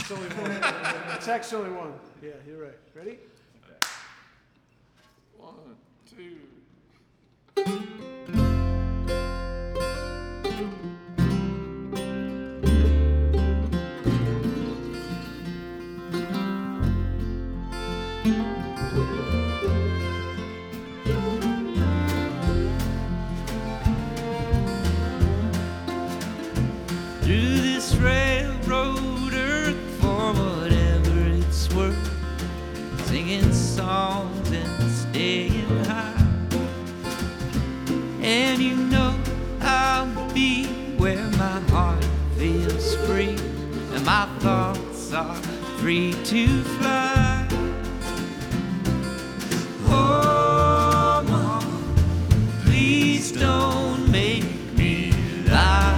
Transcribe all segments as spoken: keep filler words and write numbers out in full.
It's only one. It's actually one. Yeah, you're right. Ready? One, two. Through this railroad earth for whatever it's worth, singing songs and staying high. And you know I'll be where my heart feels free and my thoughts are free to fly. Oh, Mama, please don't make me lie.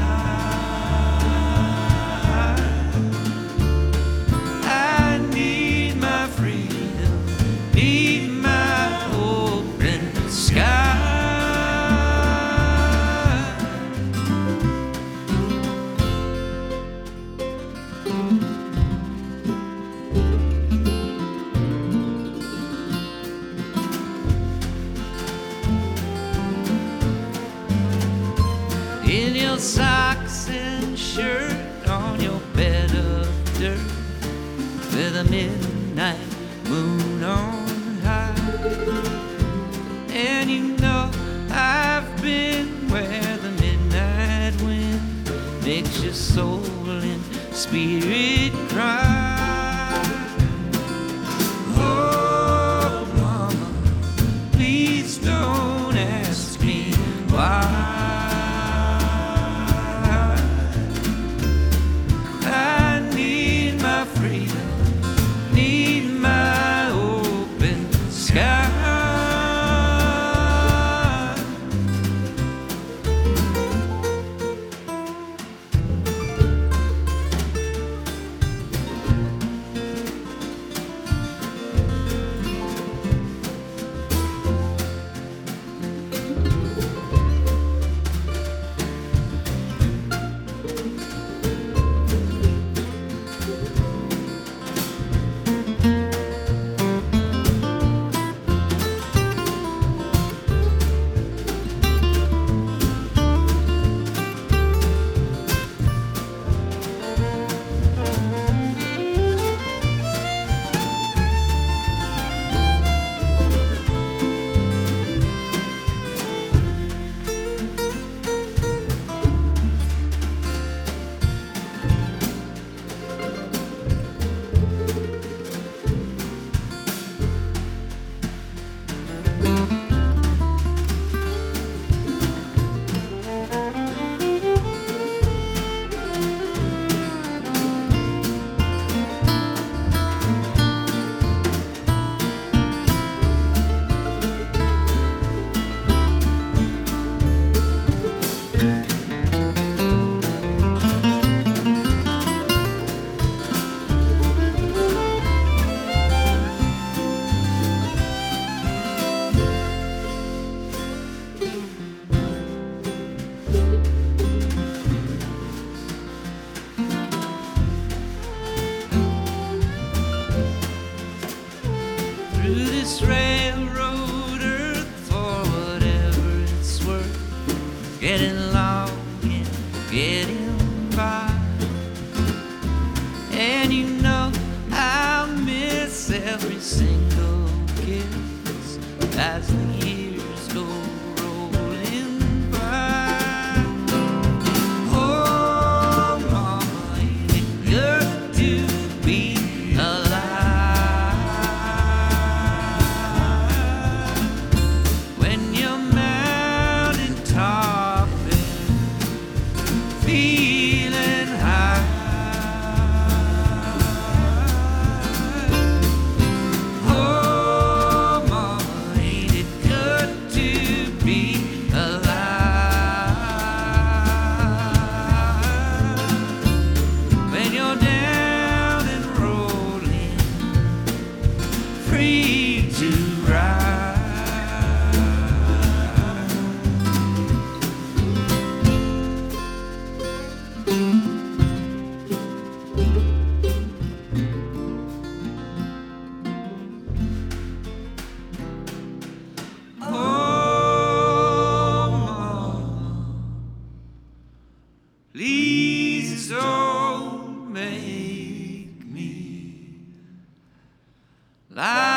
In your socks and shirt, on your bed of dirt, with a midnight moon on high. And you know I've been where the midnight wind makes your soul and spirit cry. Oh, Mama, please don't ask me why. Through this railroad earth for whatever it's worth, getting along and getting by. And you know I'll miss every single kiss as the years go rolling by. Oh, Mama, ain't it good to be alive? Feeling high. Oh, Mama, ain't it good? La